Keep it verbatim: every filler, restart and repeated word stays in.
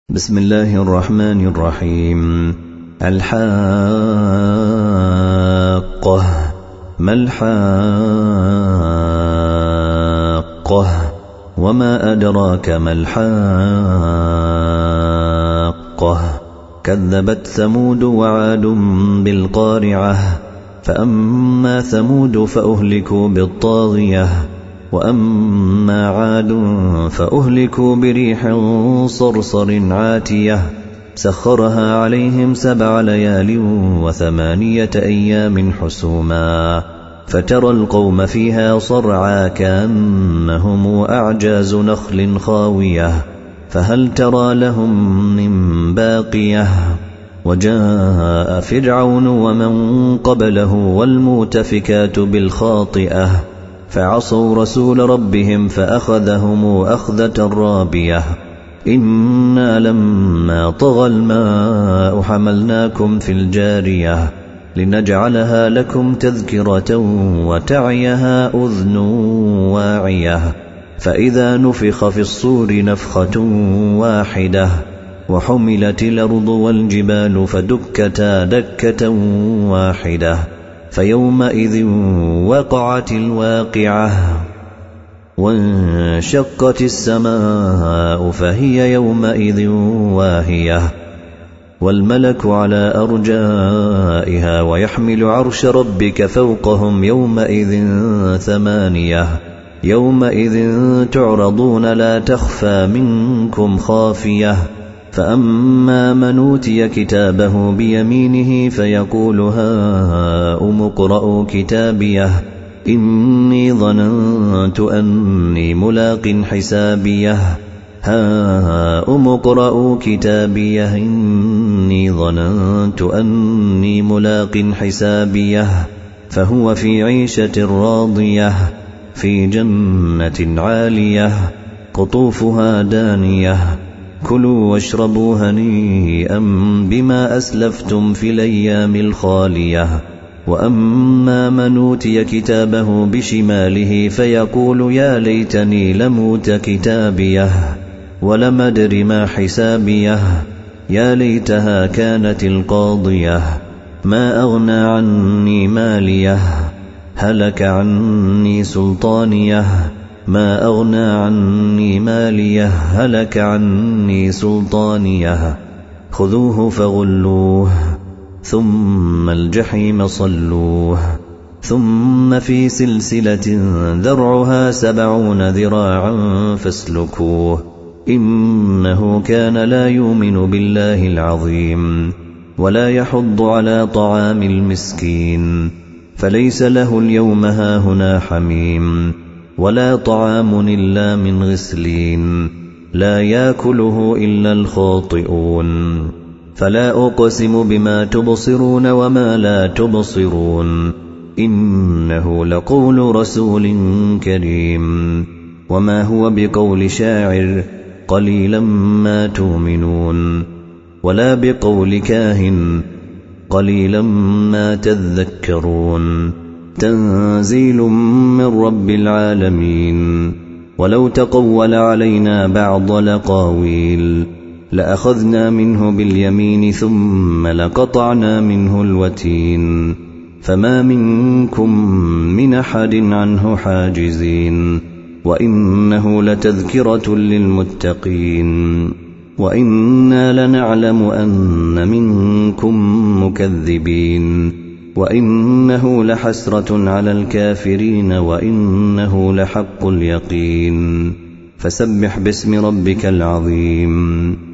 بسم الله الرحمن الرحيم. الحاقة. ما الحاقة؟ وما أدراك ما الحاقة؟ كذبت ثمود وعاد بالقارعة. فأما ثمود فأهلكوا بالطاغية، وأما عاد فأهلكوا بريح صرصر عاتية سخرها عليهم سبع ليال وثمانية أيام حسوما، فترى القوم فيها صرعا كأنهم أعجاز نخل خاوية، فهل ترى لهم من باقية؟ وجاء فرعون ومن قبله والمؤتفكات بالخاطئة، فعصوا رسول ربهم فأخذهم أخذة رابية. إنا لما طغى الماء حملناكم في الجارية لنجعلها لكم تذكرة وتعيها أذن واعية. فإذا نفخ في الصور نفخة واحدة وحملت الأرض والجبال فدكتا دكة واحدة، فيومئذ وقعت الواقعة، وانشقت السماء فهي يومئذ واهية، والملك على أرجائها ويحمل عرش ربك فوقهم يومئذ ثمانية. يومئذ تعرضون لا تخفى منكم خافية. فأما من أوتي كتابه بيمينه فيقول هاؤم اقرءوا كتابيه إني ظننت أني ملاق حسابيه هاؤم اقرءوا كتابيه إني ظننت أني ملاق حسابيه فهو في عيشة راضية في جنة عالية قطوفها دانية كلوا واشربوا هنيئا بما أسلفتم في الأيام الخالية. وأما من أوتي كتابه بشماله فيقول يا ليتني لموت كتابيه ولم أدر ما حسابيه يا ليتها كانت القاضية ما أغنى عني ماليه هلك عني سلطانيه ما أغنى عني ماليه هلك عني سلطانيه خذوه فغلوه ثم الجحيم صلوه ثم في سلسلة ذرعها سبعون ذراعا فاسلكوه إنه كان لا يؤمن بالله العظيم ولا يحض على طعام المسكين فليس له اليوم هاهنا حميم ولا طعام إلا من غسلين لا يأكله إلا الخاطئون. فلا أقسم بما تبصرون وما لا تبصرون إنه لقول رسول كريم وما هو بقول شاعر قليلا ما تؤمنون ولا بقول كاهن قليلا ما تذكرون تنزيل من رب العالمين. ولو تقول علينا بعض الأقاويل لأخذنا منه باليمين ثم لقطعنا منه الوتين فما منكم من أحد عنه حاجزين. وإنه لتذكرة للمتقين وإنا لنعلم أن منكم مكذبين وإنه لحسرة على الكافرين وإنه لحق اليقين. فسبح باسم ربك العظيم.